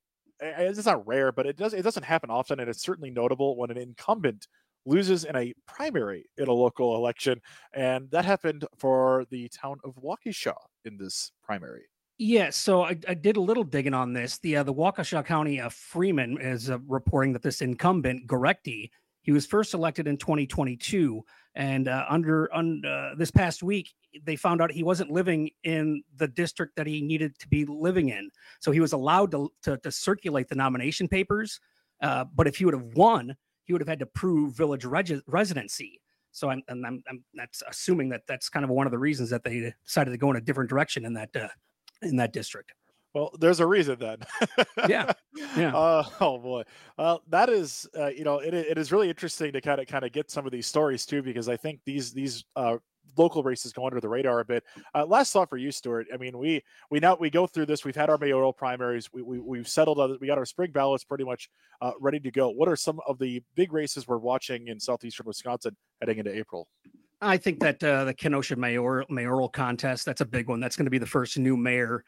not rare, but it doesn't happen often, and it's certainly notable when an incumbent loses in a primary in a local election, and that happened for the town of Waukesha in this primary. Yeah, so I did a little digging on this. The Waukesha County Freeman is reporting that this incumbent, Gorecki, he was first elected in 2022, and under this past week, they found out he wasn't living in the district that he needed to be living in. So he was allowed to circulate the nomination papers, but if he would have won, he would have had to prove village residency. So I'm that's assuming that's kind of one of the reasons that they decided to go in a different direction in that district. Well, there's a reason then. Yeah. Oh boy. Well, that is, it is really interesting to kind of get some of these stories too, because I think these local races go under the radar a bit. Last thought for you, Stuart. I mean, we go through this. We've had our mayoral primaries. We've settled on it. We got our spring ballots pretty much ready to go. What are some of the big races we're watching in southeastern Wisconsin heading into April? I think that the Kenosha mayoral contest, that's a big one. That's going to be the first new mayor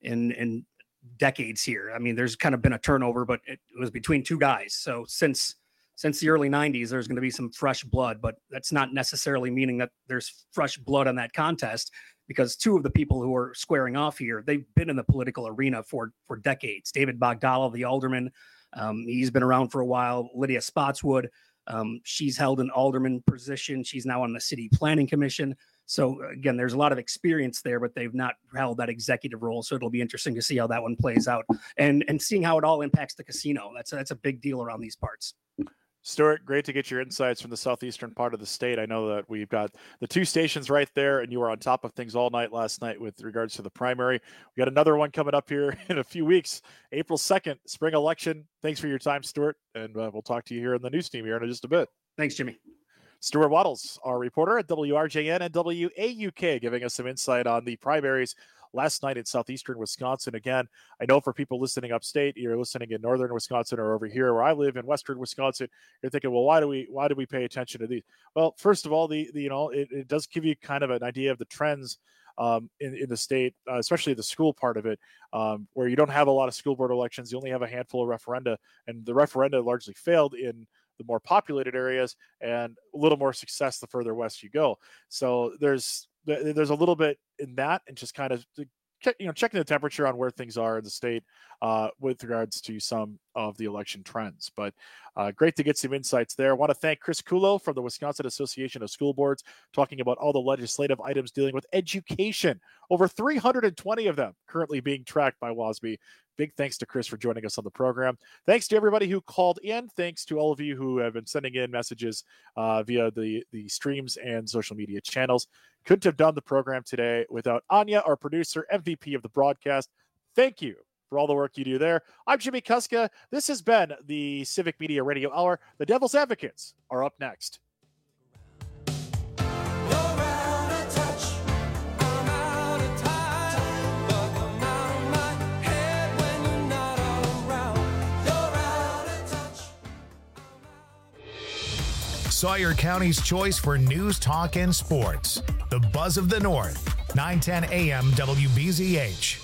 in decades here. I mean, there's kind of been a turnover, but it was between 2 guys. So since the early 90s, there's going to be some fresh blood, but that's not necessarily meaning that there's fresh blood on that contest, because 2 of the people who are squaring off here, they've been in the political arena for decades. David Bogdala, the alderman, he's been around for a while. Lydia Spotswood, she's held an alderman position. She's now on the city planning commission. So again, there's a lot of experience there, but they've not held that executive role. So it'll be interesting to see how that one plays out, and seeing how it all impacts the casino. That's a big deal around these parts. Stuart, great to get your insights from the southeastern part of the state. I know that we've got the 2 stations right there, and you were on top of things all night last night with regards to the primary. We got another one coming up here in a few weeks, April 2nd, spring election. Thanks for your time, Stuart, and we'll talk to you here in the news team here in just a bit. Thanks, Jimmy. Stuart Waddles, our reporter at WRJN and WAUK, giving us some insight on the primaries last night in southeastern Wisconsin. Again, I know for people listening upstate, you're listening in northern Wisconsin or over here where I live in western Wisconsin, you're thinking, well, why do we pay attention to these? Well, first of all, it does give you kind of an idea of the trends in the state, especially the school part of it, where you don't have a lot of school board elections. You only have a handful of referenda, and the referenda largely failed in the more populated areas, and a little more success the further west you go. So there's a little bit in that, and just kind of checking the temperature on where things are in the state with regards to some of the election trends. But great to get some insights there. I want to thank Chris Kulo from the Wisconsin Association of School Boards, talking about all the legislative items dealing with education. Over 320 of them currently being tracked by WASB. Big thanks to Chris for joining us on the program. Thanks to everybody who called in. Thanks to all of you who have been sending in messages via the streams and social media channels. Couldn't have done the program today without Anya, our producer, MVP of the broadcast. Thank you for all the work you do there. I'm Jimmy Kuska. This has been the Civic Media Radio Hour. The Devil's Advocates are up next. Sawyer County's choice for news, talk, and sports. The Buzz of the North, 910 AM WBZH.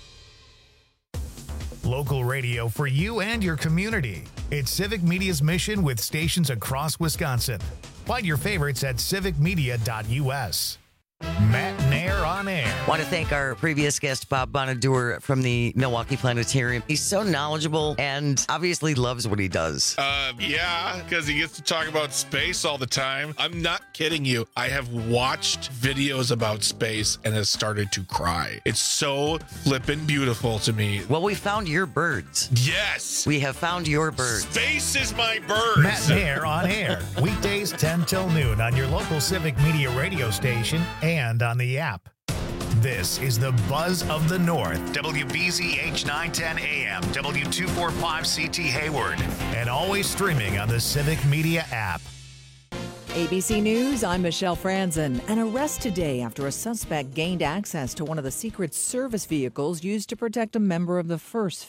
Local radio for you and your community. It's Civic Media's mission with stations across Wisconsin. Find your favorites at civicmedia.us. Matt Nair on air. Want to thank our previous guest, Bob Bonadur from the Milwaukee Planetarium. He's so knowledgeable and obviously loves what he does. Yeah, because he gets to talk about space all the time. I'm not kidding you. I have watched videos about space and has started to cry. It's so flippin' beautiful to me. Well, we found your birds. Yes. We have found your birds. Space is my birds. Matt Nair on air. Weekdays 10 till noon on your local Civic Media radio station and on the app. This is the Buzz of the North. WBZH 910 AM, W245 CT Hayward, and always streaming on the Civic Media app. ABC News, I'm Michelle Franzen. An arrest today after a suspect gained access to one of the Secret Service vehicles used to protect a member of the First